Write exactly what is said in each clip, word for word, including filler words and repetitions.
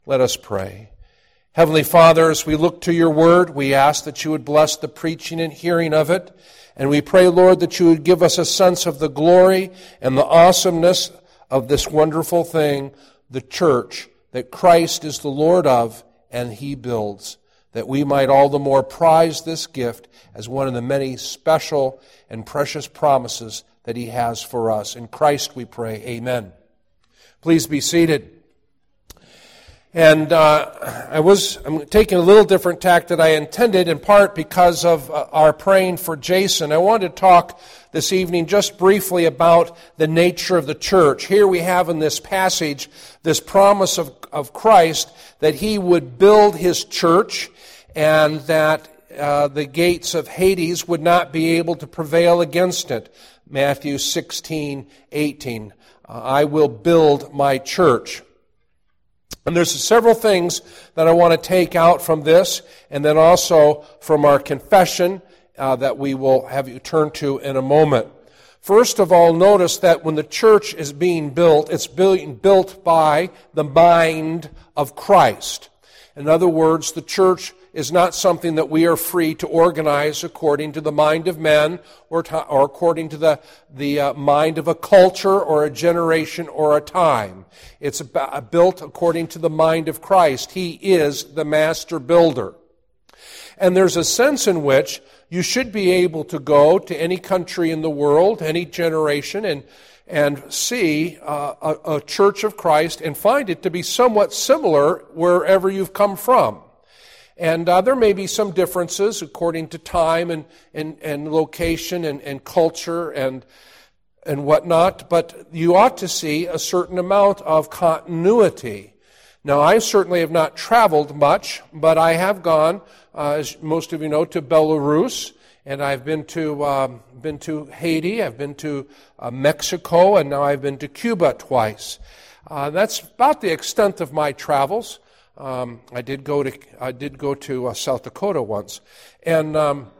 Let us pray. Heavenly Father, as we look to your word, we ask that you would bless the preaching and hearing of it. And we pray, Lord, that you would give us a sense of the glory and the awesomeness of this wonderful thing, the church, that Christ is the Lord of and he builds, that we might all the more prize this gift as one of the many special and precious promises that he has for us. In Christ we pray, amen. Please be seated. And uh, I was I'm taking a little different tack than I intended, in part because of uh, our praying for Jason. I wanted to talk this evening just briefly about the nature of the church. Here we have in this passage this promise of, of Christ that he would build his church and that uh, the gates of Hades would not be able to prevail against it. Matthew sixteen eighteen. Uh, I will build my church. And there's several things that I want to take out from this, and then also from our confession uh, that we will have you turn to in a moment. First of all, notice that when the church is being built, it's being built by the mind of Christ. In other words, the church is not something that we are free to organize according to the mind of men or, to, or according to the, the uh, mind of a culture or a generation or a time. It's about, built according to the mind of Christ. He is the master builder. And there's a sense in which you should be able to go to any country in the world, any generation, and and see uh, a, a church of Christ and find it to be somewhat similar wherever you've come from. And uh, there may be some differences according to time and, and, and location and, and culture and and whatnot, but you ought to see a certain amount of continuity. Now, I certainly have not traveled much, but I have gone, uh, as most of you know, to Belarus, and I've been to um, been to Haiti, I've been to uh, Mexico, and now I've been to Cuba twice. Uh, that's about the extent of my travels. Um, I did go to I did go to uh, South Dakota once, and um,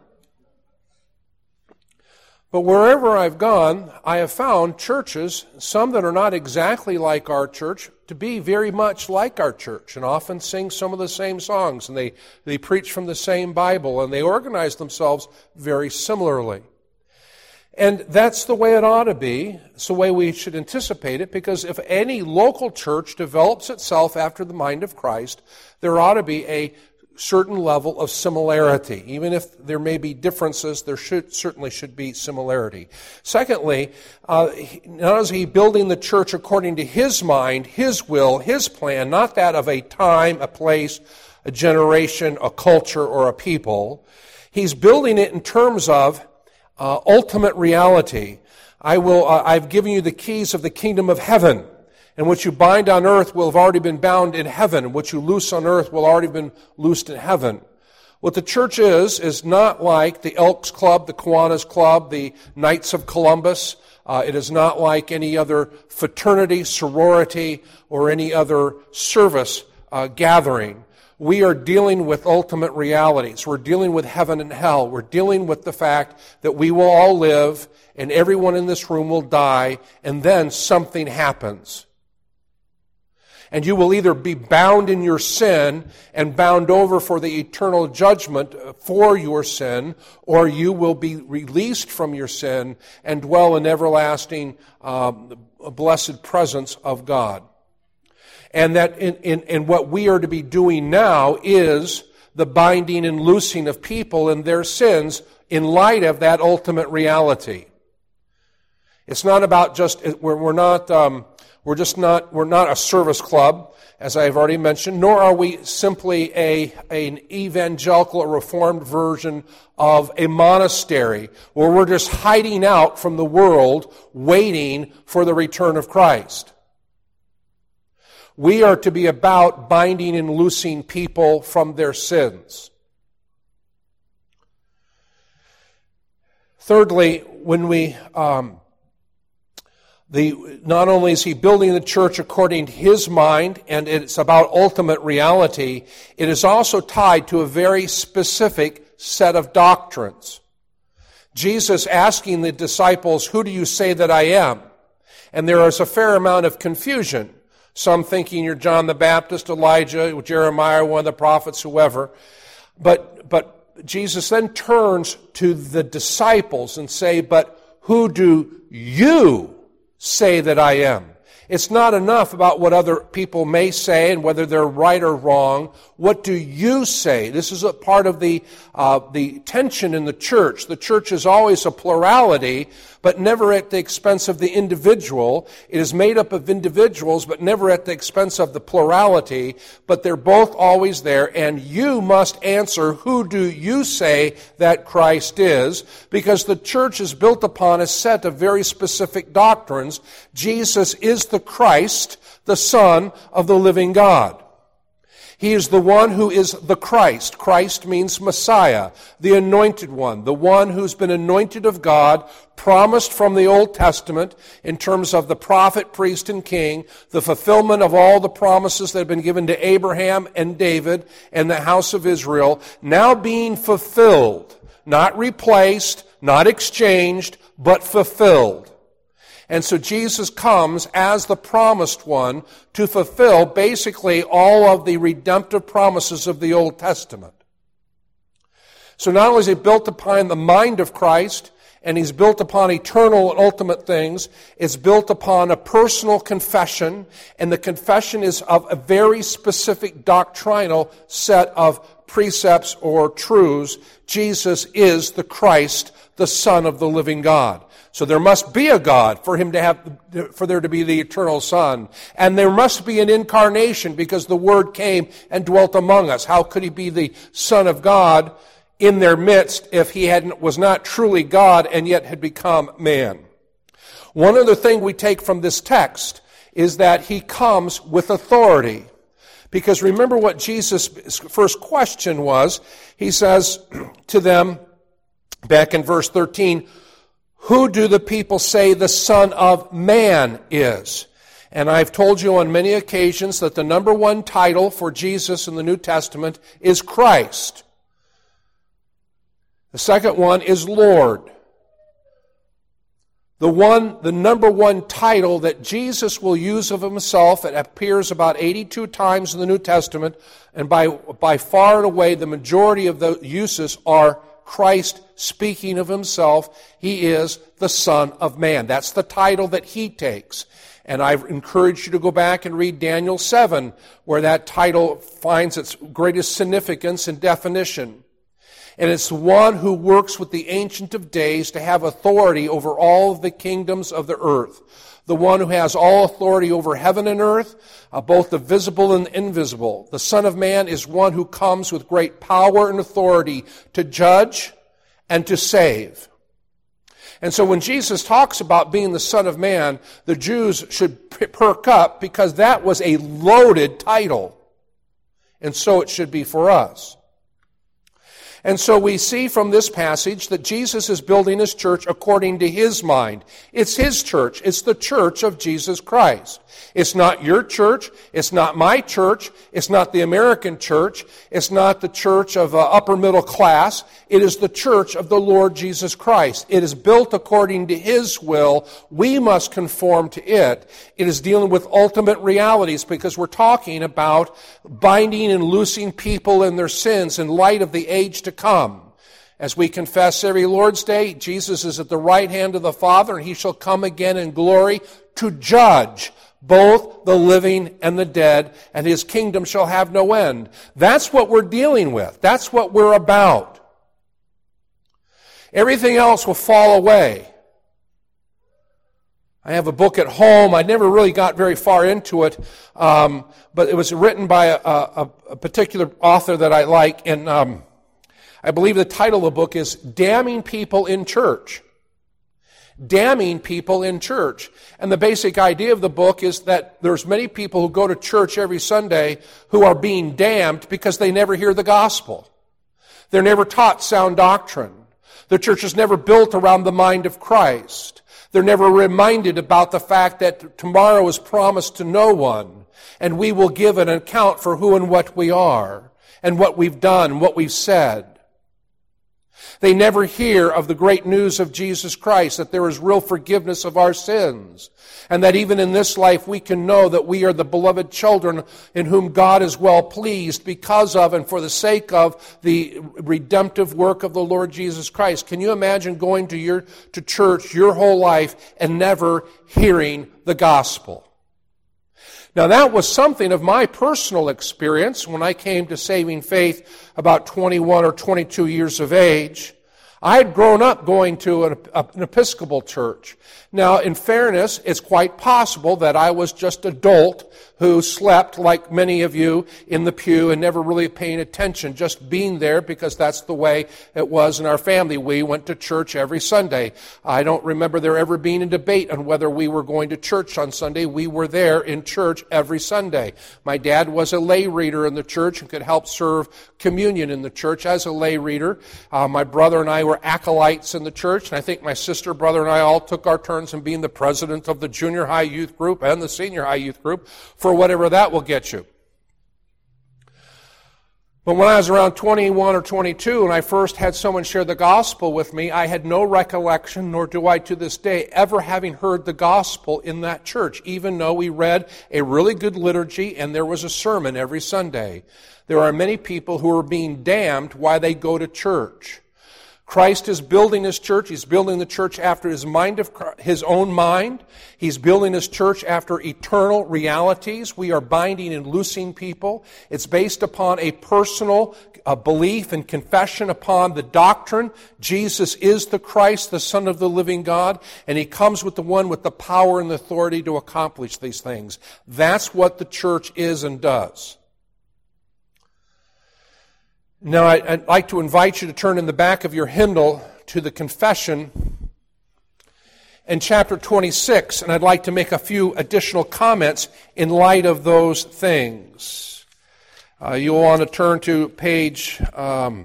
but wherever I've gone, I have found churches, some that are not exactly like our church, to be very much like our church, and often sing some of the same songs, and they they preach from the same Bible, and they organize themselves very similarly. And that's the way it ought to be. It's the way we should anticipate it, because if any local church develops itself after the mind of Christ, there ought to be a certain level of similarity. Even if there may be differences, there should certainly should be similarity. Secondly, uh, not is he building the church according to his mind, his will, his plan, not that of a time, a place, a generation, a culture, or a people. He's building it in terms of Uh, ultimate reality. I will. Uh, I've given you the keys of the kingdom of heaven, and what you bind on earth will have already been bound in heaven. What you loose on earth will already have been loosed in heaven. What the church is is not like the Elks Club, the Kiwanis Club, the Knights of Columbus. Uh, it is not like any other fraternity, sorority, or any other service uh, gathering. We are dealing with ultimate realities. We're dealing with heaven and hell. We're dealing with the fact that we will all live and everyone in this room will die, and then something happens. And you will either be bound in your sin and bound over for the eternal judgment for your sin, or you will be released from your sin and dwell in everlasting uh, blessed presence of God. And that in, in, in what we are to be doing now is the binding and loosing of people in their sins in light of that ultimate reality. It's not about just, we're, we're not, um, we're just not, we're not a service club, as I've already mentioned, nor are we simply a, an evangelical or reformed version of a monastery where we're just hiding out from the world waiting for the return of Christ. We are to be about binding and loosing people from their sins. Thirdly, when we, um, the not only is he building the church according to his mind, and it's about ultimate reality, it is also tied to a very specific set of doctrines. Jesus asking the disciples, "Who do you say that I am?" And there is a fair amount of confusion. Some thinking you're John the Baptist, Elijah, Jeremiah, one of the prophets, whoever. But, but Jesus then turns to the disciples and say, but who do you say that I am? It's not enough about what other people may say and whether they're right or wrong. What do you say? This is a part of the uh, the tension in the church. The church is always a plurality, but never at the expense of the individual. It is made up of individuals, but never at the expense of the plurality. But they're both always there, and you must answer, who do you say that Christ is? Because the church is built upon a set of very specific doctrines. Jesus is the Christ, the Son of the living God. He is the one who is the Christ. Christ means Messiah, the anointed one, the one who's been anointed of God, promised from the Old Testament in terms of the prophet, priest, and king, the fulfillment of all the promises that have been given to Abraham and David and the house of Israel, now being fulfilled, not replaced, not exchanged, but fulfilled. And so Jesus comes as the promised one to fulfill basically all of the redemptive promises of the Old Testament. So not only is he built upon the mind of Christ, and he's built upon eternal and ultimate things, it's built upon a personal confession, and the confession is of a very specific doctrinal set of precepts or truths. Jesus is the Christ, the Son of the living God. So there must be a God for him to have, for there to be the eternal Son. And there must be an incarnation because the Word came and dwelt among us. How could he be the Son of God in their midst if he hadn't, was not truly God and yet had become man? One other thing we take from this text is that he comes with authority. Because remember what Jesus' first question was. He says to them, back in verse thirteen, who do the people say the Son of Man is? And I've told you on many occasions that the number one title for Jesus in the New Testament is Christ. The second one is Lord. The one, the number one title that Jesus will use of himself, it appears about eighty-two times in the New Testament, and by, by far and away the majority of the uses are Christ speaking of himself. He is the Son of Man. That's the title that he takes. And I encourage you to go back and read Daniel seven, where that title finds its greatest significance and definition. And it's the one who works with the Ancient of Days to have authority over all of the kingdoms of the earth. The one who has all authority over heaven and earth, uh, both the visible and the invisible. The Son of Man is one who comes with great power and authority to judge and to save. And so when Jesus talks about being the Son of Man, the Jews should perk up because that was a loaded title. And so it should be for us. And so we see from this passage that Jesus is building his church according to his mind. It's his church. It's the church of Jesus Christ. It's not your church. It's not my church. It's not the American church. It's not the church of uh, upper middle class. It is the church of the Lord Jesus Christ. It is built according to his will. We must conform to it. It is dealing with ultimate realities because we're talking about binding and loosing people in their sins in light of the age to come. As we confess every Lord's Day, Jesus is at the right hand of the Father, and he shall come again in glory to judge both the living and the dead, and his kingdom shall have no end. That's what we're dealing with. That's what we're about. Everything else will fall away. I have a book at home. I never really got very far into it, um, but it was written by a, a, a particular author that I like, and um, I believe the title of the book is Damning People in Church. Damning people in church. And the basic idea of the book is that there's many people who go to church every Sunday who are being damned because they never hear the gospel. They're never taught sound doctrine. The church is never built around the mind of Christ. They're never reminded about the fact that tomorrow is promised to no one, and we will give an account for who and what we are, and what we've done, what we've said. They never hear of the great news of Jesus Christ, that there is real forgiveness of our sins, and that even in this life we can know that we are the beloved children in whom God is well pleased because of and for the sake of the redemptive work of the Lord Jesus Christ. Can you imagine going to your to church your whole life and never hearing the gospel? Now, that was something of my personal experience when I came to saving faith about twenty-one or twenty-two years of age. I had grown up going to an, an Episcopal church. Now, in fairness, it's quite possible that I was just an adult who slept, like many of you, in the pew and never really paying attention, just being there because that's the way it was in our family. We went to church every Sunday. I don't remember there ever being a debate on whether we were going to church on Sunday. We were there in church every Sunday. My dad was a lay reader in the church and could help serve communion in the church as a lay reader. Uh, my brother and I were acolytes in the church, and I think my sister, brother, and I all took our turns in being the president of the junior high youth group and the senior high youth group for whatever that will get you. But when I was around twenty-one or twenty-two and I first had someone share the gospel with me, I had no recollection, nor do I to this day, ever having heard the gospel in that church, even though we read a really good liturgy and there was a sermon every Sunday. There are many people who are being damned while they go to church. Christ is building His church. He's building the church after His mind of His own mind. He's building His church after eternal realities. We are binding and loosing people. It's based upon a personal a belief and confession upon the doctrine. Jesus is the Christ, the Son of the living God, and He comes with the one with the power and the authority to accomplish these things. That's what the church is and does. Now, I'd like to invite you to turn in the back of your hymnal to the confession in chapter twenty-six, and I'd like to make a few additional comments in light of those things. Uh, you'll want to turn to page, um,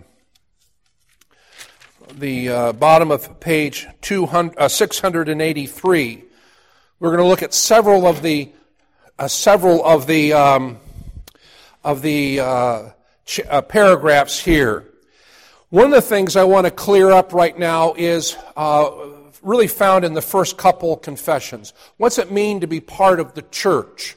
the uh, bottom of page two hundred, uh, six hundred eighty-three. We're going to look at several of the, uh, several of the, um, of the, uh, Uh, paragraphs here. One of the things I want to clear up right now is uh, really found in the first couple confessions. What's it mean to be part of the church?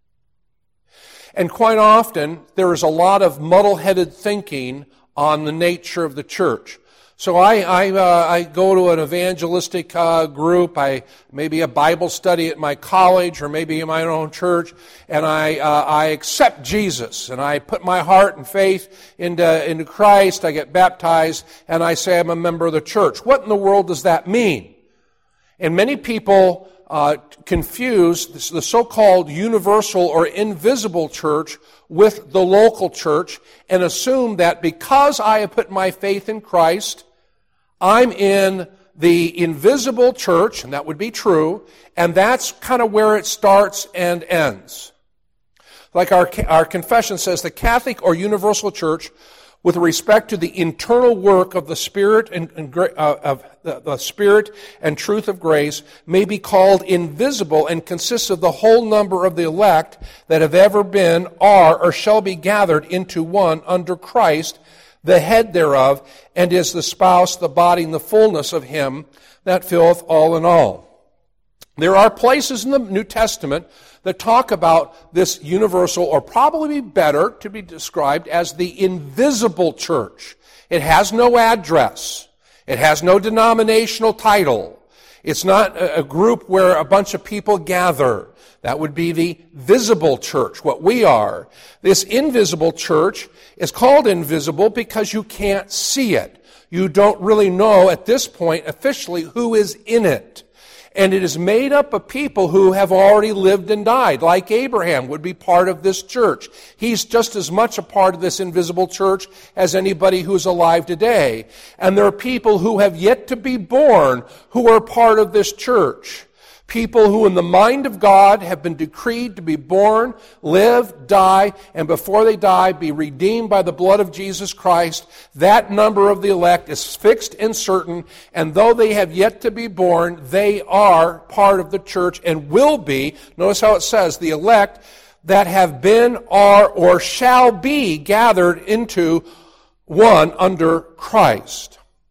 And quite often, there is a lot of muddle-headed thinking on the nature of the church. So I I, uh, I go to an evangelistic uh, group, I maybe a Bible study at my college or maybe in my own church, and I uh, I accept Jesus and I put my heart and faith into into Christ. I get baptized and I say I'm a member of the church. What in the world does that mean? And many people uh, confuse the so-called universal or invisible church with the local church and assume that because I have put my faith in Christ, I'm in the invisible church, and that would be true, and that's kind of where it starts and ends. Like our, our confession says, the Catholic or universal church, with respect to the internal work of the Spirit and, and uh, of the, the Spirit and truth of grace, may be called invisible and consists of the whole number of the elect that have ever been, are, or shall be gathered into one under Christ, the head thereof, and is the spouse, the body, and the fullness of Him that filleth all in all. There are places in the New Testament that talk about this universal, or probably better to be described as the invisible church. It has no address. It has no denominational title. It's not a group where a bunch of people gather. That would be the visible church, what we are. This invisible church is called invisible because you can't see it. You don't really know at this point officially who is in it. And it is made up of people who have already lived and died, like Abraham would be part of this church. He's just as much a part of this invisible church as anybody who's alive today. And there are people who have yet to be born who are part of this church. People who in the mind of God have been decreed to be born, live, die, and before they die be redeemed by the blood of Jesus Christ. That number of the elect is fixed and certain, and though they have yet to be born, they are part of the church and will be. Notice how it says, the elect that have been, are, or shall be gathered into one under Christ.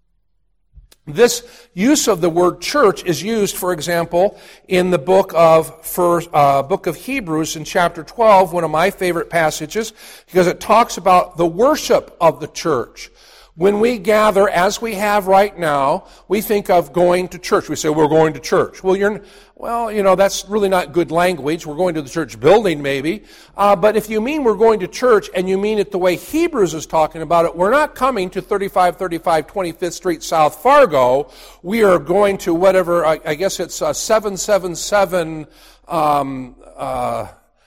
This use of the word church is used, for example, in the book of first, uh, book of Hebrews in chapter twelve, one of my favorite passages, because it talks about the worship of the church. When we gather, as we have right now, we think of going to church. We say, we're going to church. Well, you're, well, you know, that's really not good language. We're going to the church building, maybe. Uh, but if you mean we're going to church, and you mean it the way Hebrews is talking about it, we're not coming to thirty-five thirty-five twenty-fifth Street, South Fargo. We are going to whatever, I, I guess it's uh, seven seven seven, um, uh,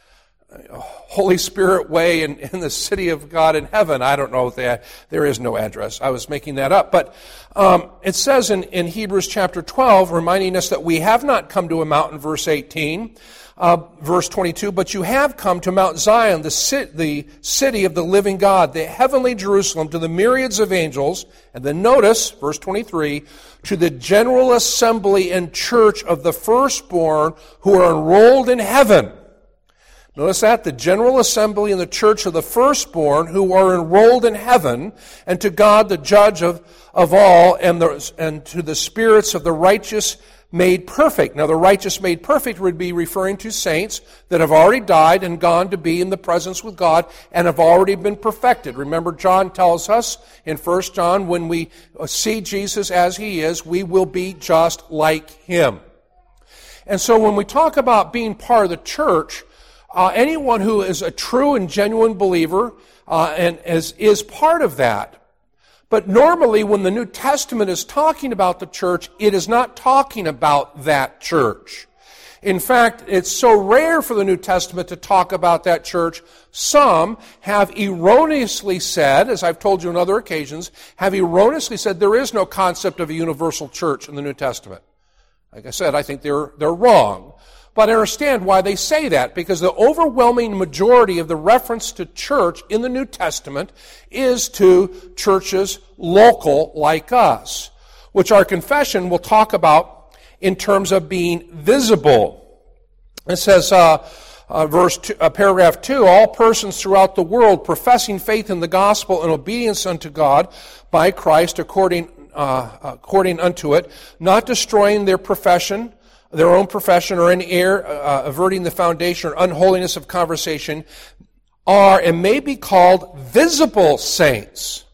Holy Spirit Way in, in the city of God in heaven. I don't know if they, there is no address. I was making that up. But um, it says in, in Hebrews chapter twelve, reminding us that we have not come to a mountain, verse eighteen, uh, verse twenty-two, but you have come to Mount Zion, the, sit, the city of the living God, the heavenly Jerusalem, to the myriads of angels. And then notice, verse twenty-three, to the general assembly and church of the firstborn who are enrolled in heaven. Notice that, the general assembly and the church of the firstborn who are enrolled in heaven, and to God the judge of, of all, and, the, and to the spirits of the righteous made perfect. Now the righteous made perfect would be referring to saints that have already died and gone to be in the presence with God and have already been perfected. Remember, John tells us in First John, when we see Jesus as he is, we will be just like him. And so when we talk about being part of the church, Uh, anyone who is a true and genuine believer uh, and is, is part of that. But normally when the New Testament is talking about the church, it is not talking about that church. In fact, it's so rare for the New Testament to talk about that church. Some have erroneously said, as I've told you on other occasions, have erroneously said there is no concept of a universal church in the New Testament. Like I said, I think they're, they're wrong. But I understand why they say that, because the overwhelming majority of the reference to church in the New Testament is to churches local like us, which our confession will talk about in terms of being visible. It says, uh, uh, verse two, uh, paragraph two, all persons throughout the world professing faith in the gospel and obedience unto God by Christ according, uh, according unto it, not destroying their profession, their own profession, or in error, uh, averting the foundation or unholiness of conversation, are and may be called visible saints.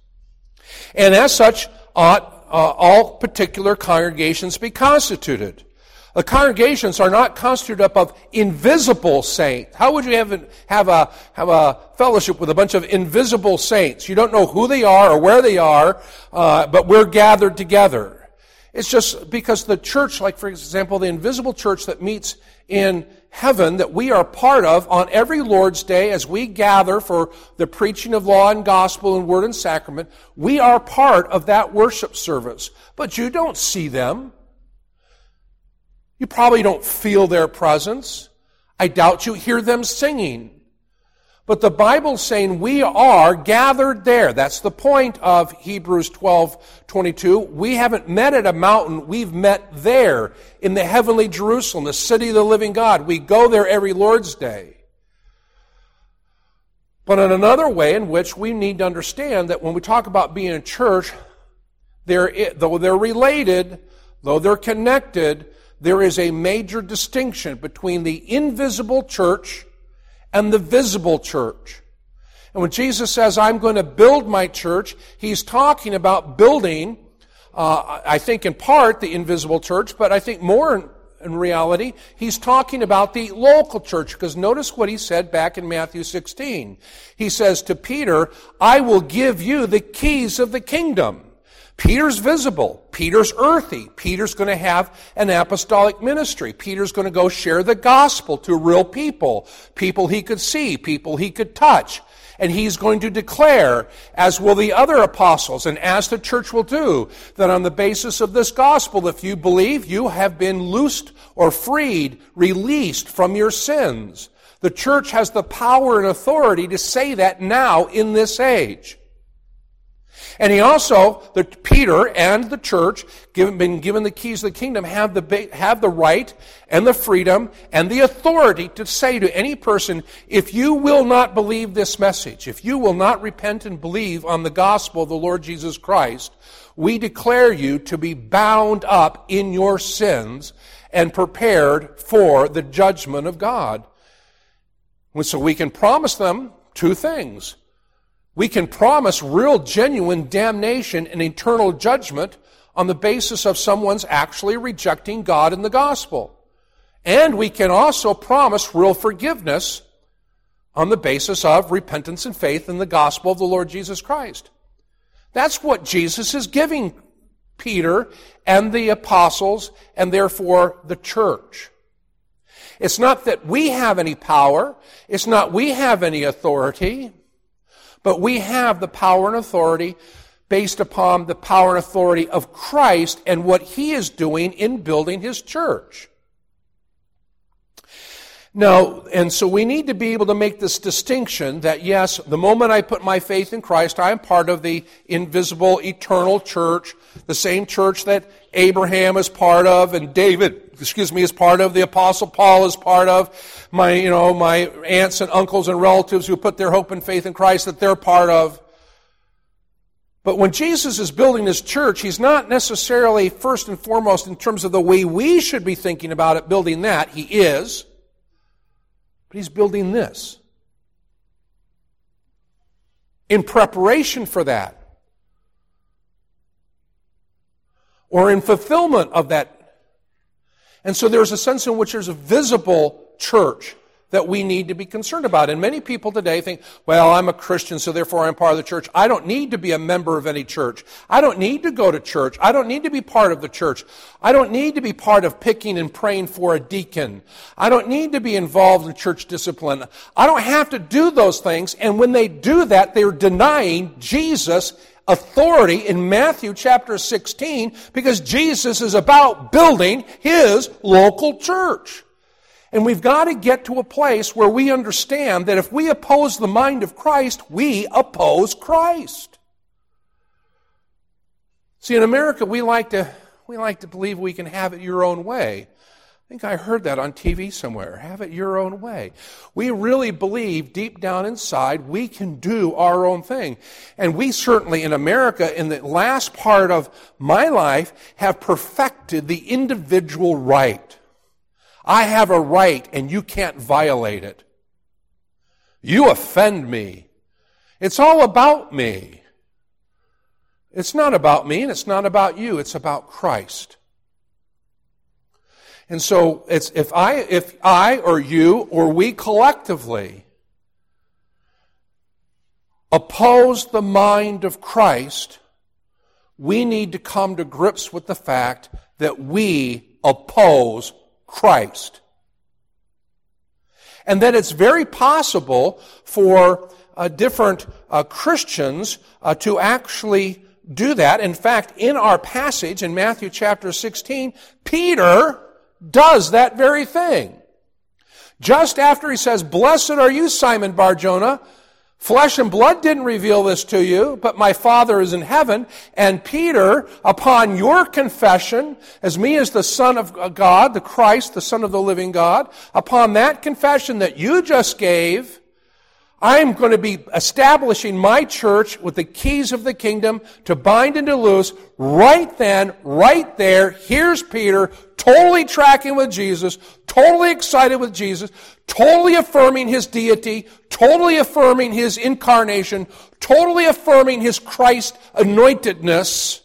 And as such, ought uh, all particular congregations be constituted. The congregations are not constituted up of invisible saints. How would you have, have, a, have a fellowship with a bunch of invisible saints? You don't know who they are or where they are, uh, but we're gathered together. It's just because the church, like for example, the invisible church that meets in heaven that we are part of on every Lord's Day as we gather for the preaching of law and gospel and word and sacrament, we are part of that worship service. But you don't see them. You probably don't feel their presence. I doubt you hear them singing. But the Bible's saying we are gathered there. That's the point of Hebrews twelve twenty-two. We haven't met at a mountain. We've met there in the heavenly Jerusalem, the city of the living God. We go there every Lord's Day. But in another way in which we need to understand that when we talk about being a church, they're, though they're related, though they're connected, there is a major distinction between the invisible church and the visible church. And when Jesus says, I'm going to build my church, he's talking about building, uh, I think in part, the invisible church, but I think more in, in reality, he's talking about the local church. Because notice what he said back in Matthew sixteen. He says to Peter, I will give you the keys of the kingdom. Peter's visible. Peter's earthy. Peter's going to have an apostolic ministry. Peter's going to go share the gospel to real people, people he could see, people he could touch. And he's going to declare, as will the other apostles, and as the church will do, that on the basis of this gospel, if you believe, you have been loosed or freed, released from your sins. The church has the power and authority to say that now in this age. And he also, the, Peter and the church, given, been given the keys of the kingdom, have the, have the right and the freedom and the authority to say to any person, if you will not believe this message, if you will not repent and believe on the gospel of the Lord Jesus Christ, we declare you to be bound up in your sins and prepared for the judgment of God. So we can promise them two things. We can promise real, genuine damnation and eternal judgment on the basis of someone's actually rejecting God and the gospel. And we can also promise real forgiveness on the basis of repentance and faith in the gospel of the Lord Jesus Christ. That's what Jesus is giving Peter and the apostles, and therefore the church. It's not that we have any power. It's not we have any authority. But we have the power and authority based upon the power and authority of Christ and what He is doing in building His church. Now, and so we need to be able to make this distinction that, yes, the moment I put my faith in Christ, I am part of the invisible, eternal church, the same church that Abraham is part of and David, excuse me, is part of, the Apostle Paul is part of, my, you know, my aunts and uncles and relatives who put their hope and faith in Christ, that they're part of. But when Jesus is building His church, He's not necessarily first and foremost in terms of the way we should be thinking about it, building that. He is. But He's building this. In preparation for that. Or in fulfillment of that. And so there's a sense in which there's a visible church that we need to be concerned about. And many people today think, well, I'm a Christian, so therefore I'm part of the church. I don't need to be a member of any church. I don't need to go to church. I don't need to be part of the church. I don't need to be part of picking and praying for a deacon. I don't need to be involved in church discipline. I don't have to do those things. And when they do that, they're denying Jesus' authority in Matthew chapter sixteen, because Jesus is about building His local church. And we've got to get to a place where we understand that if we oppose the mind of Christ, we oppose Christ. See, in America, we like to we like to believe we can have it your own way. I think I heard that on T V somewhere. Have it your own way. We really believe deep down inside we can do our own thing. And we certainly in America, in the last part of my life, have perfected the individual right. I have a right and you can't violate it. You offend me. It's all about me. It's not about me and it's not about you. It's about Christ. And so it's if I if I or you or we collectively oppose the mind of Christ, we need to come to grips with the fact that we oppose Christ. And that it's very possible for uh, different uh, Christians uh, to actually do that. In fact, in our passage in Matthew chapter sixteen, Peter does that very thing. Just after he says, "Blessed are you, Simon Bar-Jonah. Flesh and blood didn't reveal this to you, but my Father is in heaven." And Peter, upon your confession, as me as the Son of God, the Christ, the Son of the living God, upon that confession that you just gave, I'm going to be establishing my church with the keys of the kingdom to bind and to loose. Right then, right there, here's Peter, totally tracking with Jesus, totally excited with Jesus, totally affirming His deity, totally affirming His incarnation, totally affirming His Christ anointedness.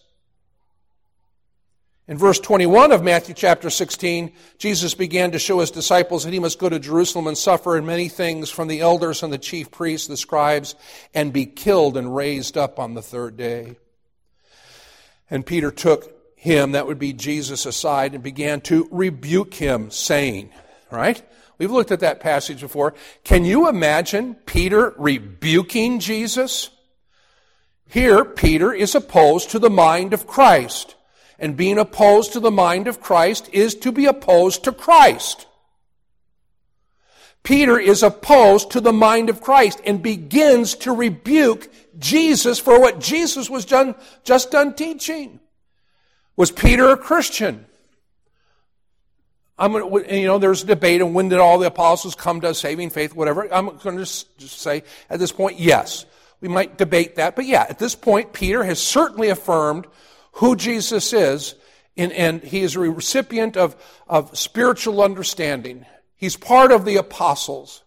In verse twenty-one of Matthew chapter sixteen, Jesus began to show His disciples that He must go to Jerusalem and suffer in many things from the elders and the chief priests, the scribes, and be killed and raised up on the third day. And Peter took him, that would be Jesus, aside and began to rebuke him, saying, right? We've looked at that passage before. Can you imagine Peter rebuking Jesus? Here, Peter is opposed to the mind of Christ. And being opposed to the mind of Christ is to be opposed to Christ. Peter is opposed to the mind of Christ and begins to rebuke Jesus for what Jesus was done, just done teaching. Was Peter a Christian? I'm going to, you know, there's debate on when did all the apostles come to saving faith, whatever. I'm going to just, just say at this point, yes. We might debate that, but yeah, at this point, Peter has certainly affirmed who Jesus is, and, and he is a recipient of, of spiritual understanding. He's part of the apostles.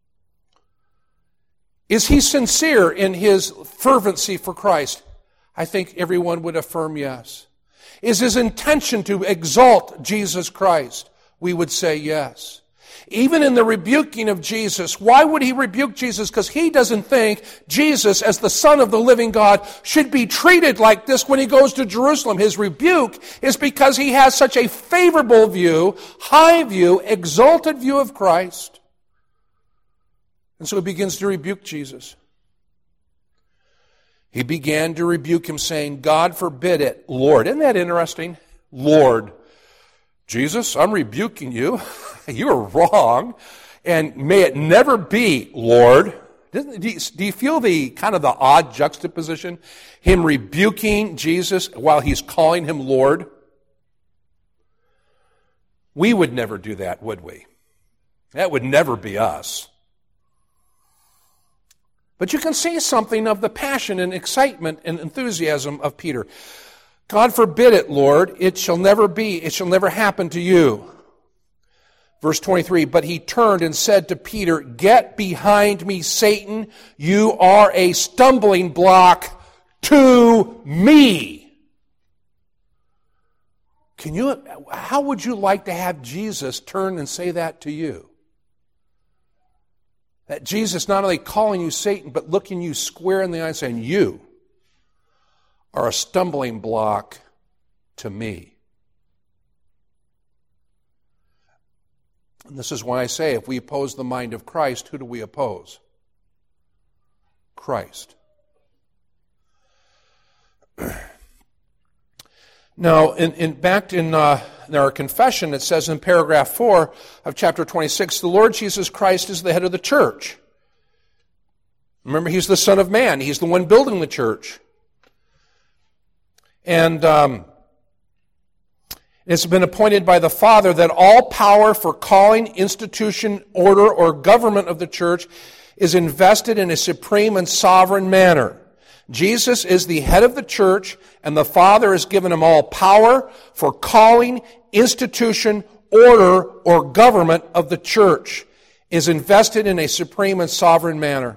Is he sincere in his fervency for Christ? I think everyone would affirm yes. Is his intention to exalt Jesus Christ? We would say yes. Even in the rebuking of Jesus, why would he rebuke Jesus? Because he doesn't think Jesus, as the Son of the living God, should be treated like this when he goes to Jerusalem. His rebuke is because he has such a favorable view, high view, exalted view of Christ. And so he begins to rebuke Jesus. He began to rebuke him, saying, God forbid it, Lord. Isn't that interesting? Lord. Jesus, I'm rebuking you. You are wrong. And may it never be, Lord. Doesn't, do, you, do you feel the kind of the odd juxtaposition? Him rebuking Jesus while he's calling him Lord? We would never do that, would we? That would never be us. But you can see something of the passion and excitement and enthusiasm of Peter. God forbid it, Lord. It shall never be. It shall never happen to you. Verse twenty-three, but he turned and said to Peter, get behind me, Satan. You are a stumbling block to me. Can you, how would you like to have Jesus turn and say that to you? That Jesus not only calling you Satan, but looking you square in the eye and saying, you are a stumbling block to me. And this is why I say, if we oppose the mind of Christ, who do we oppose? Christ. Now, in, in, back in, uh, in our confession, it says in paragraph four of chapter twenty-six, the Lord Jesus Christ is the head of the church. Remember, he's the Son of Man. He's the one building the church. And um, it's been appointed by the Father that all power for calling, institution, order, or government of the church is invested in a supreme and sovereign manner. Jesus is the head of the church, and the Father has given him all power for calling, institution, order, or government of the church is invested in a supreme and sovereign manner.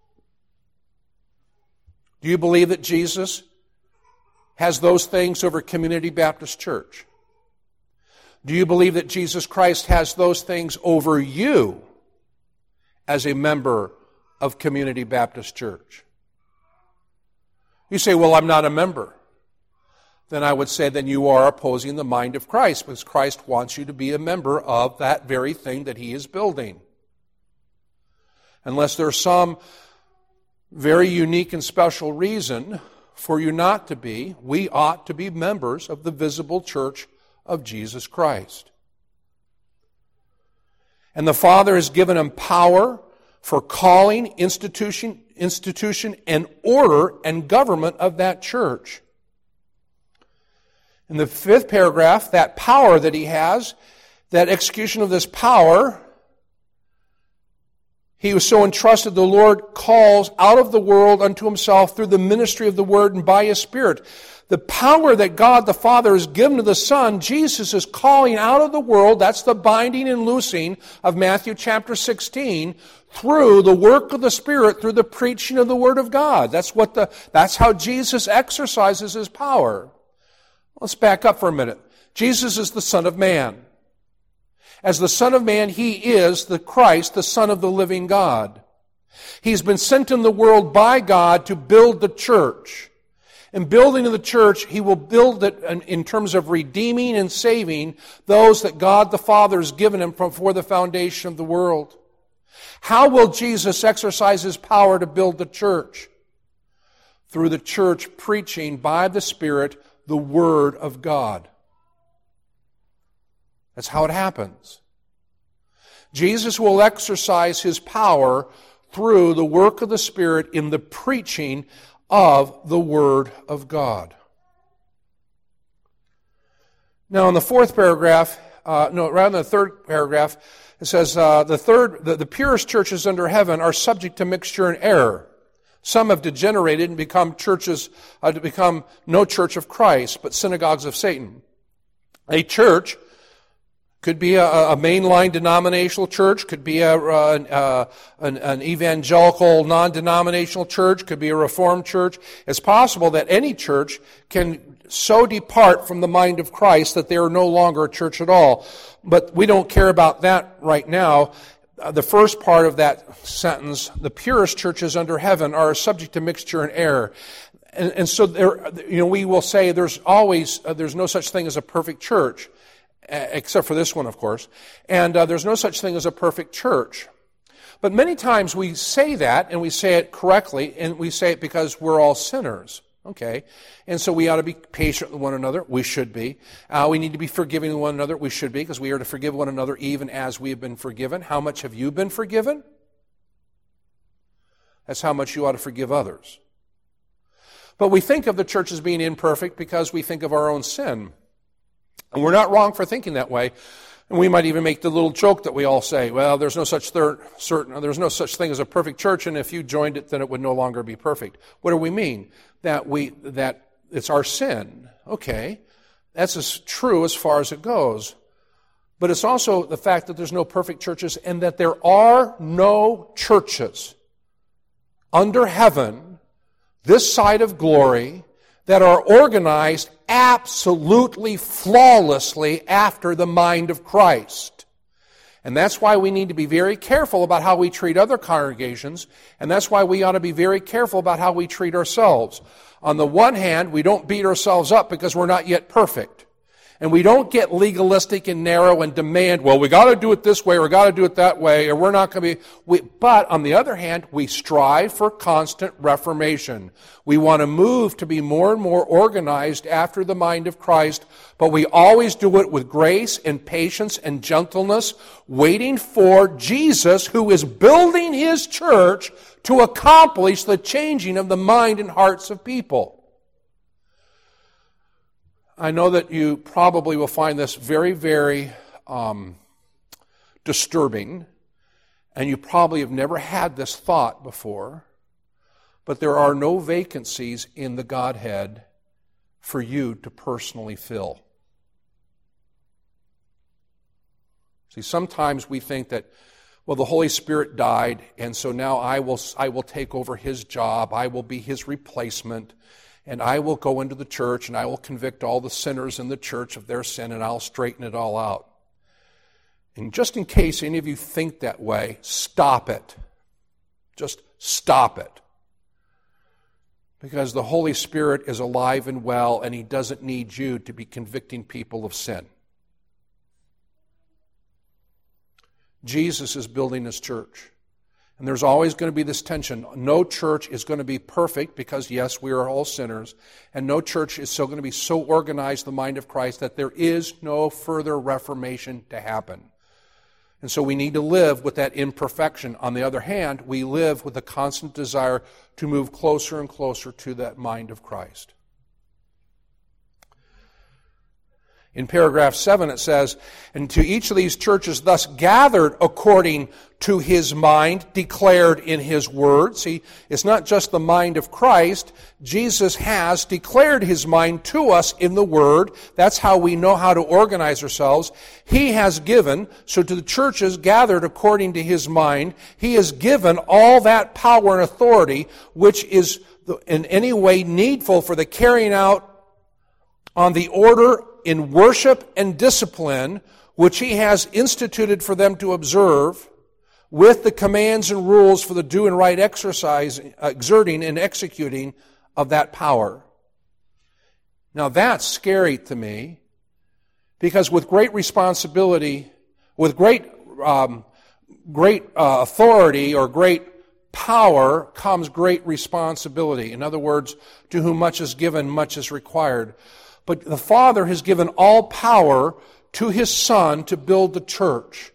Do you believe that Jesus has those things over Community Baptist Church? Do you believe that Jesus Christ has those things over you as a member of Community Baptist Church? You say, well, I'm not a member. Then I would say, then you are opposing the mind of Christ, because Christ wants you to be a member of that very thing that he is building. Unless there's some very unique and special reason for you not to be, we ought to be members of the visible church of Jesus Christ. And the Father has given him power for calling, institution, institution, and order and government of that church. In the fifth paragraph, that power that he has, that execution of this power, he was so entrusted, the Lord calls out of the world unto himself through the ministry of the Word and by his Spirit. The power that God the Father has given to the Son, Jesus is calling out of the world. That's the binding and loosing of Matthew chapter sixteen, through the work of the Spirit, through the preaching of the Word of God. That's what the, that's how Jesus exercises his power. Let's back up for a minute. Jesus is the Son of Man. As the Son of Man, he is the Christ, the Son of the living God. He's been sent in the world by God to build the church. In building of the church, he will build it in terms of redeeming and saving those that God the Father has given him from before the foundation of the world. How will Jesus exercise his power to build the church? Through the church preaching by the Spirit the Word of God. That's how it happens. Jesus will exercise his power through the work of the Spirit in the preaching of the Word of God. Now, in the fourth paragraph, uh, no, rather than the third paragraph, it says, uh, the third, the, the purest churches under heaven are subject to mixture and error. Some have degenerated and become churches, uh, to become no church of Christ, but synagogues of Satan. A church could be a, a mainline denominational church, could be a, a, an, an evangelical non-denominational church, could be a Reformed church. It's possible that any church can so depart from the mind of Christ that they are no longer a church at all. But we don't care about that right now. Uh, the first part of that sentence, the purest churches under heaven are subject to mixture and error. And, and so there, you know, we will say there's always, uh, there's no such thing as a perfect church. Except for this one, of course. And uh, there's no such thing as a perfect church. But many times we say that, and we say it correctly, and we say it because we're all sinners. Okay? And so we ought to be patient with one another. We should be. Uh, we need to be forgiving with one another. We should be, because we are to forgive one another even as we have been forgiven. How much have you been forgiven? That's how much you ought to forgive others. But we think of the church as being imperfect because we think of our own sin. And we're not wrong for thinking that way. And we might even make the little joke that we all say, well, there's no such third, certain, there's no such thing as a perfect church, and if you joined it, then it would no longer be perfect. What do we mean? That we that it's our sin. Okay. That's as true as far as it goes. But it's also the fact that there's no perfect churches and that there are no churches under heaven, this side of glory, that are organized absolutely flawlessly after the mind of Christ. And that's why we need to be very careful about how we treat other congregations, and that's why we ought to be very careful about how we treat ourselves. On the one hand, we don't beat ourselves up because we're not yet perfect. And we don't get legalistic and narrow and demand, well, we got to do it this way or we got to do it that way or we're not going to be... We, but on the other hand, we strive for constant reformation. We want to move to be more and more organized after the mind of Christ, but we always do it with grace and patience and gentleness, waiting for Jesus, who is building his church, to accomplish the changing of the mind and hearts of people. I know that you probably will find this very, very um, disturbing, and you probably have never had this thought before, but there are no vacancies in the Godhead for you to personally fill. See, sometimes we think that, well, the Holy Spirit died, and so now I will, I will take over his job, I will be his replacement, and I will go into the church and I will convict all the sinners in the church of their sin and I'll straighten it all out. And just in case any of you think that way, stop it. Just stop it. Because the Holy Spirit is alive and well and he doesn't need you to be convicting people of sin. Jesus is building his church. And there's always going to be this tension. No church is going to be perfect because, yes, we are all sinners. And no church is so going to be so organized, the mind of Christ, that there is no further reformation to happen. And so we need to live with that imperfection. On the other hand, we live with a constant desire to move closer and closer to that mind of Christ. In paragraph seven it says, and to each of these churches thus gathered according to his mind, declared in his word. See, it's not just the mind of Christ. Jesus has declared his mind to us in the word. That's how we know how to organize ourselves. He has given, so to the churches gathered according to his mind, he has given all that power and authority which is in any way needful for the carrying out on the order in worship and discipline, which he has instituted for them to observe, with the commands and rules for the due and right exercise, exerting and executing of that power. Now that's scary to me, because with great responsibility, with great um, great uh, authority or great power comes great responsibility. In other words, to whom much is given, much is required. But the Father has given all power to his Son to build the church.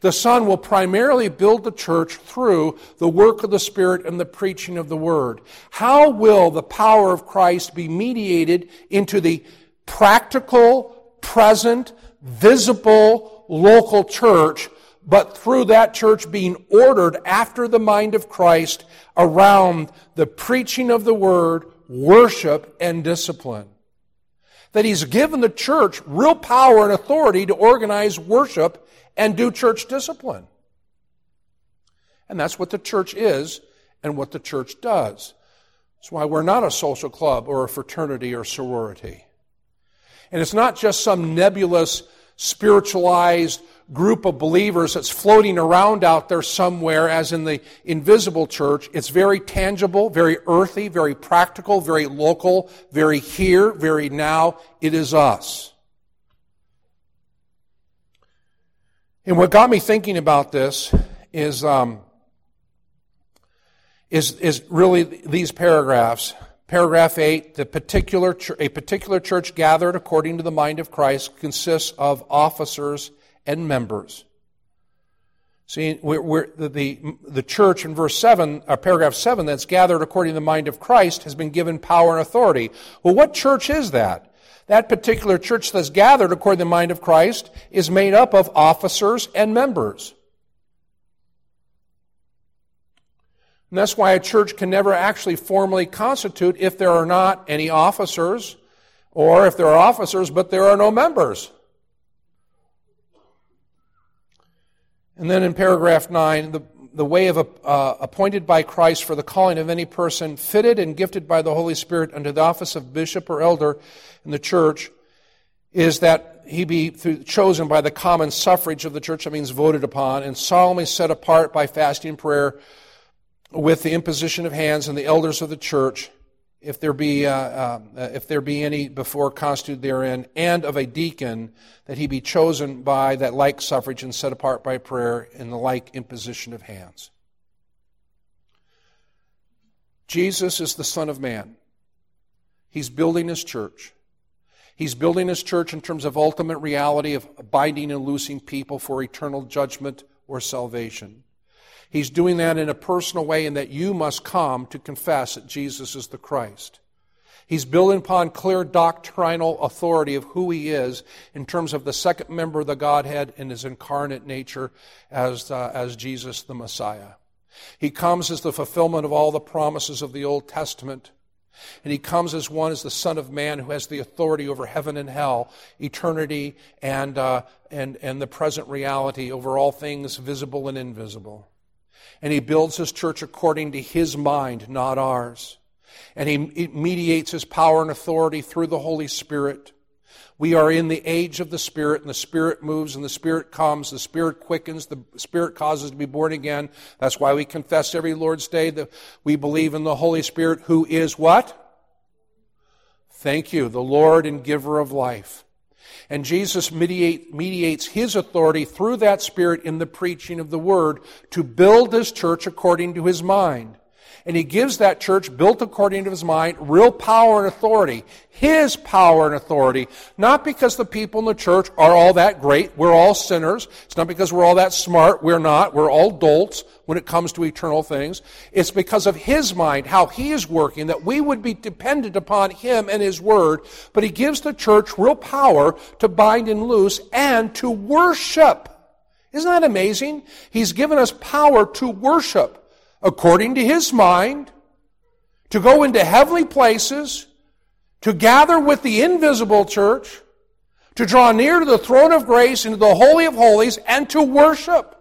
The Son will primarily build the church through the work of the Spirit and the preaching of the Word. How will the power of Christ be mediated into the practical, present, visible, local church, but through that church being ordered after the mind of Christ around the preaching of the Word, worship, and discipline? That He's given the church real power and authority to organize worship and do church discipline. And that's what the church is and what the church does. That's why we're not a social club or a fraternity or sorority. And it's not just some nebulous, spiritualized group of believers that's floating around out there somewhere as in the invisible church. It's very tangible, very earthy, very practical, very local, very here, very now. It is us. And what got me thinking about this is um, is is really these paragraphs. Paragraph eight: the particular ch- a particular church gathered according to the mind of Christ consists of officers and members. See, we're, we're, the, the the church in verse seven, or paragraph seven, that's gathered according to the mind of Christ has been given power and authority. Well, what church is that? That particular church that's gathered according to the mind of Christ is made up of officers and members. And that's why a church can never actually formally constitute if there are not any officers, or if there are officers but there are no members. And then in paragraph nine, the, the way of uh, appointed by Christ for the calling of any person fitted and gifted by the Holy Spirit unto the office of bishop or elder in the church is that he be through, chosen by the common suffrage of the church, that means voted upon, and solemnly set apart by fasting and prayer with the imposition of hands and the elders of the church, if there be uh, uh, if there be any before constituted therein, and of a deacon, that he be chosen by that like suffrage and set apart by prayer in the like imposition of hands. Jesus is the Son of Man. He's building His church. He's building His church in terms of ultimate reality of binding and loosing people for eternal judgment or salvation. He's doing that in a personal way in that you must come to confess that Jesus is the Christ. He's building upon clear doctrinal authority of who He is in terms of the second member of the Godhead in His incarnate nature as, uh, as Jesus the Messiah. He comes as the fulfillment of all the promises of the Old Testament. And He comes as one, as the Son of Man who has the authority over heaven and hell, eternity and, uh, and, and the present reality over all things visible and invisible. And He builds His church according to His mind, not ours. And He mediates His power and authority through the Holy Spirit. We are in the age of the Spirit, and the Spirit moves, and the Spirit comes, the Spirit quickens, the Spirit causes to be born again. That's why we confess every Lord's Day that we believe in the Holy Spirit, who is what? Thank you, the Lord and giver of life. And Jesus mediate, mediates His authority through that Spirit in the preaching of the Word to build His church according to His mind. And He gives that church, built according to His mind, real power and authority. His power and authority. Not because the people in the church are all that great. We're all sinners. It's not because we're all that smart. We're not. We're all dolts when it comes to eternal things. It's because of His mind, how He is working, that we would be dependent upon Him and His Word. But He gives the church real power to bind and loose and to worship. Isn't that amazing? He's given us power to worship according to His mind, to go into heavenly places, to gather with the invisible church, to draw near to the throne of grace into the Holy of Holies, and to worship.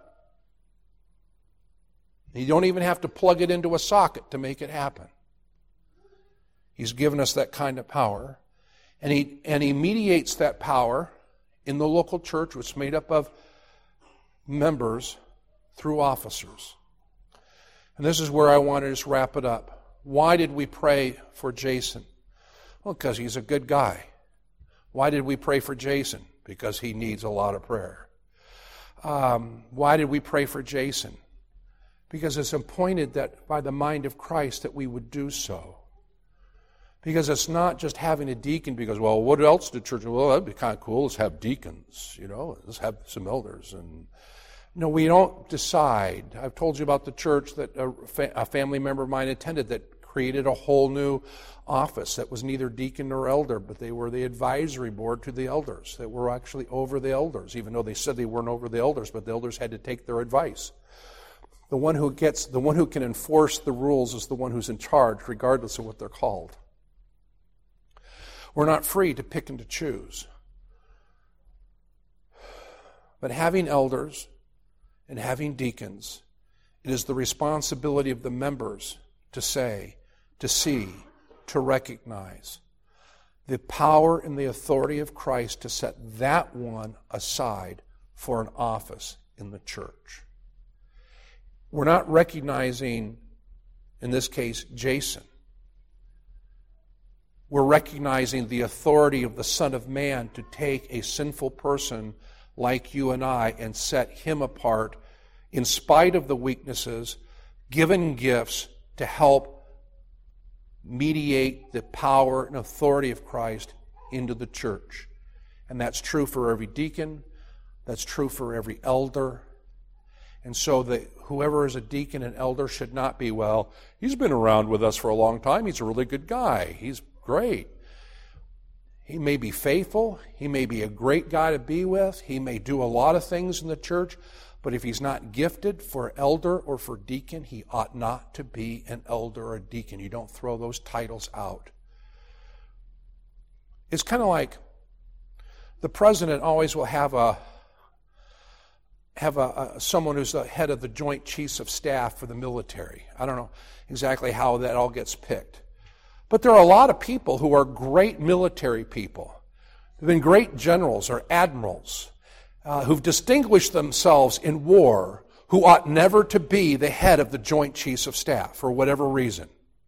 You don't even have to plug it into a socket to make it happen. He's given us that kind of power. And he, and he mediates that power in the local church, which is made up of members, through officers. And this is where I want to just wrap it up. Why did we pray for Jason? Well, because he's a good guy. Why did we pray for Jason? Because he needs a lot of prayer. Um, why did we pray for Jason? Because it's appointed that by the mind of Christ that we would do so. Because it's not just having a deacon because, well, what else did church? Well, that'd be kind of cool. Let's have deacons, you know. Let's have some elders. And No, we don't decide. I've told you about the church that a, fa- a family member of mine attended that created a whole new office that was neither deacon nor elder, but they were the advisory board to the elders, that were actually over the elders, even though they said they weren't over the elders, but the elders had to take their advice. The one who gets, the one who can enforce the rules is the one who's in charge, regardless of what they're called. We're not free to pick and to choose. But having elders and having deacons, it is the responsibility of the members to say, to see, to recognize the power and the authority of Christ to set that one aside for an office in the church. We're not recognizing, in this case, Jason. We're recognizing the authority of the Son of Man to take a sinful person like you and I and set him apart in spite of the weaknesses, given gifts to help mediate the power and authority of Christ into the church. And that's true for every deacon. That's true for every elder. And so that whoever is a deacon and elder should not be, well, he's been around with us for a long time. He's a really good guy. He's great. He may be faithful. He may be a great guy to be with. He may do a lot of things in the church. But if he's not gifted for elder or for deacon, he ought not to be an elder or a deacon. You don't throw those titles out. It's kind of like the president always will have a have a, a someone who's the head of the Joint Chiefs of Staff for the military. I don't know exactly how that all gets picked. But there are a lot of people who are great military people. They've been great generals or admirals. Uh, who've distinguished themselves in war, who ought never to be the head of the Joint Chiefs of Staff for whatever reason.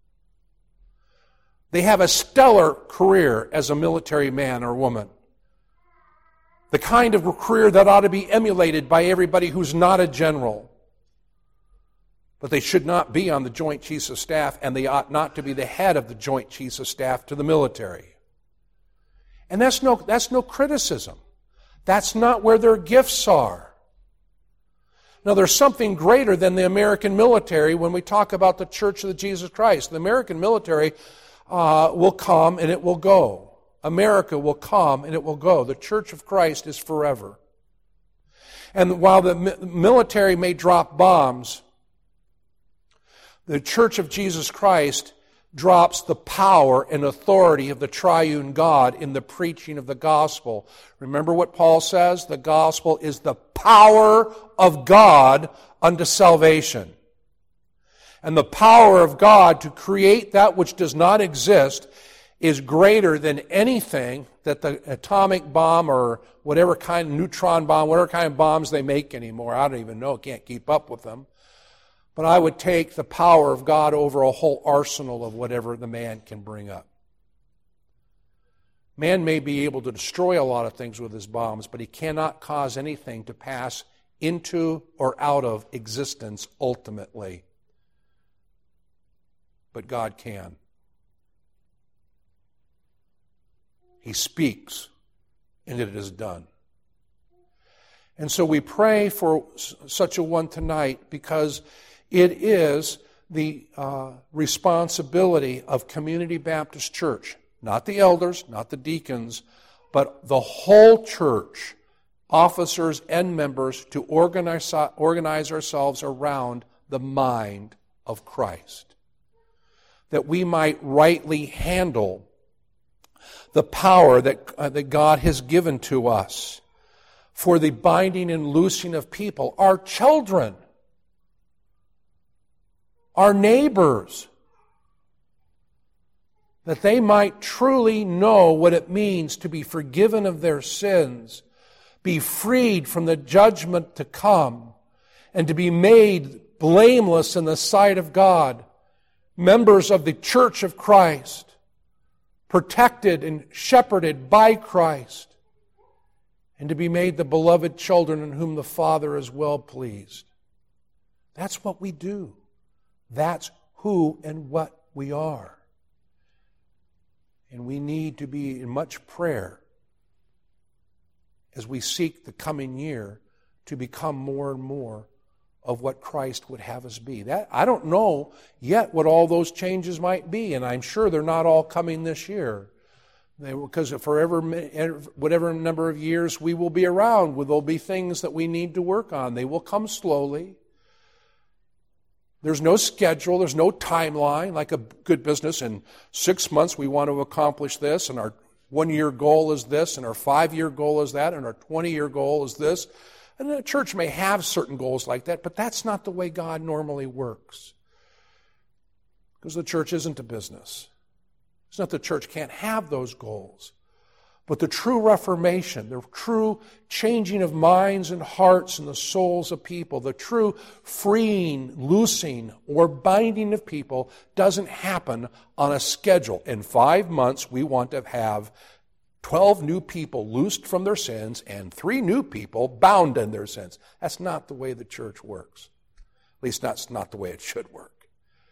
They have a stellar career as a military man or woman. The kind of career that ought to be emulated by everybody who's not a general. But they should not be on the Joint Chiefs of Staff, and they ought not to be the head of the Joint Chiefs of Staff to the military. And that's no, that's no criticism. That's not where their gifts are. Now, there's something greater than the American military when we talk about the Church of Jesus Christ. The American military uh, will come and it will go. America will come and it will go. The Church of Christ is forever. And while the mi- military may drop bombs, the Church of Jesus Christ drops the power and authority of the triune God in the preaching of the gospel. Remember what Paul says? The gospel is the power of God unto salvation. And the power of God to create that which does not exist is greater than anything that the atomic bomb or whatever kind of neutron bomb, whatever kind of bombs they make anymore. I don't even know. Can't keep up with them. But I would take the power of God over a whole arsenal of whatever the man can bring up. Man may be able to destroy a lot of things with his bombs, but he cannot cause anything to pass into or out of existence ultimately. But God can. He speaks, and it is done. And so we pray for such a one tonight because it is the uh, responsibility of Community Baptist Church, not the elders, not the deacons, but the whole church, officers and members, to organize, organize ourselves around the mind of Christ, that we might rightly handle the power that, uh, that God has given to us for the binding and loosing of people, our children, our neighbors, that they might truly know what it means to be forgiven of their sins, be freed from the judgment to come, and to be made blameless in the sight of God, members of the Church of Christ, protected and shepherded by Christ, and to be made the beloved children in whom the Father is well pleased. That's what we do. That's who and what we are. And we need to be in much prayer as we seek the coming year to become more and more of what Christ would have us be. That I don't know yet what all those changes might be, and I'm sure they're not all coming this year. They, because forever, whatever number of years we will be around, there'll be things that we need to work on. They will come slowly. There's no schedule. There's no timeline. Like a good business, in six months we want to accomplish this, and our one-year goal is this, and our five-year goal is that, and our twenty-year goal is this. And the church may have certain goals like that, but that's not the way God normally works. Because the church isn't a business. It's not that the church can't have those goals. But the true reformation, the true changing of minds and hearts and the souls of people, the true freeing, loosing, or binding of people doesn't happen on a schedule. In five months, we want to have twelve new people loosed from their sins and three new people bound in their sins. That's not the way the church works. At least that's not the way it should work.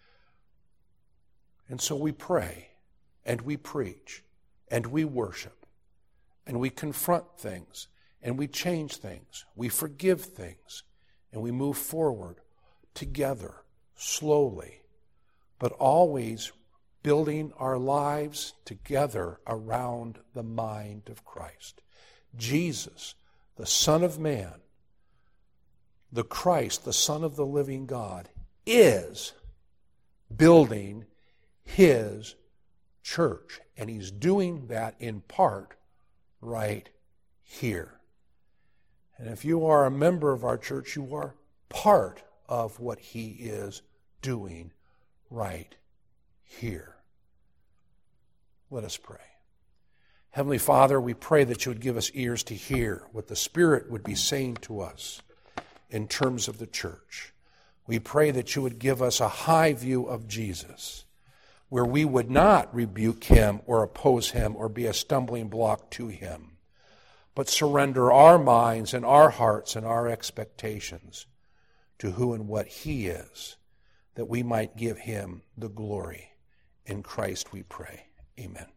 And so we pray, and we preach, and we worship, and we confront things, and we change things, we forgive things, and we move forward together, slowly, but always building our lives together around the mind of Christ. Jesus, the Son of Man, the Christ, the Son of the living God, is building His church. And He's doing that in part right here. And if you are a member of our church, you are part of what He is doing right here. Let us pray. Heavenly Father, we pray that you would give us ears to hear what the Spirit would be saying to us in terms of the church. We pray that you would give us a high view of Jesus, where we would not rebuke Him or oppose Him or be a stumbling block to Him, but surrender our minds and our hearts and our expectations to who and what He is, that we might give Him the glory. In Christ we pray. Amen.